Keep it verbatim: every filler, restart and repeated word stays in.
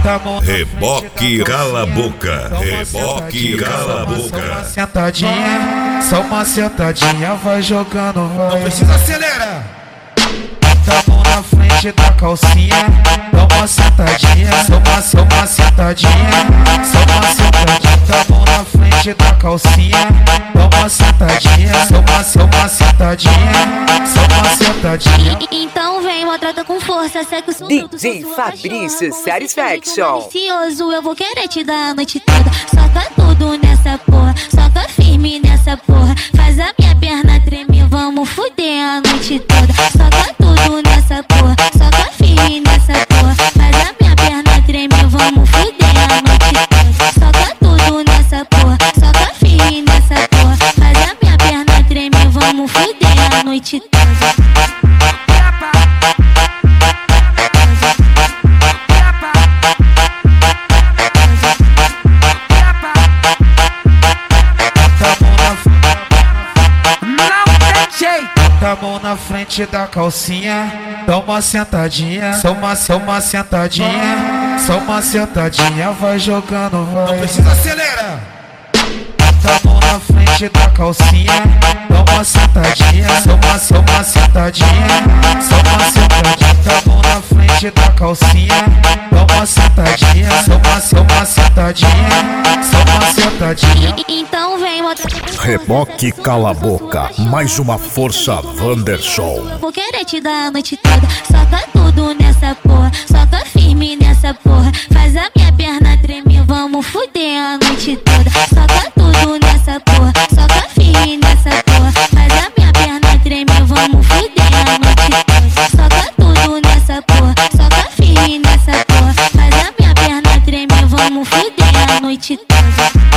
Reboque cala a boca, reboque cala a boca. Só uma sentadinha, só uma sentadinha, vai jogando, vai. Não precisa acelerar. Tá a mão na frente da calcinha, dá uma sentadinha, só uma, só uma sentadinha, só uma sentadinha. Tá a mão na frente da calcinha, dá uma sentadinha, só uma, só uma sentadinha, só uma sentadinha. Então vem, maltrata com força, segue o som. D J Fabrício Satisfaction. Delicioso, eu vou querer te dar a noite toda. Soca tudo nessa porra, soca firme nessa porra. Faz a minha perna tremer, vamos fuder a noite toda. Soca tudo nessa porra, soca firme nessa porra. Faz a minha perna tremer, vamos fuder a noite toda. Soca tudo nessa porra, soca firme nessa porra. Faz a minha perna tremer, vamos fuder a noite toda. Tá a mão na frente da calcinha, dá uma sentadinha, só uma, só uma sentadinha, só uma sentadinha, vai jogando, vai. Não precisa acelerar. Tá a mão na frente da calcinha, dá uma sentadinha, só uma, só uma sentadinha, só uma sentadinha. Tá a mão na frente da calcinha, dá uma sentadinha, só uma, só uma sentadinha, só uma sentadinha. Então vem, maltrata com força. Reboque cala a boca, mais uma força Wanderson. Vou querer te dar a noite toda. Soca tudo nessa porra, soca firme nessa porra. Faz a minha perna tremer, vamos fuder a noite toda. Soca tudo nessa porra, soca firme nessa porra. Faz a minha perna tremer, vamos fuder a noite toda. Soca tudo nessa porra, soca firme nessa porra. Faz a minha perna tremer, vamos fuder a noite toda.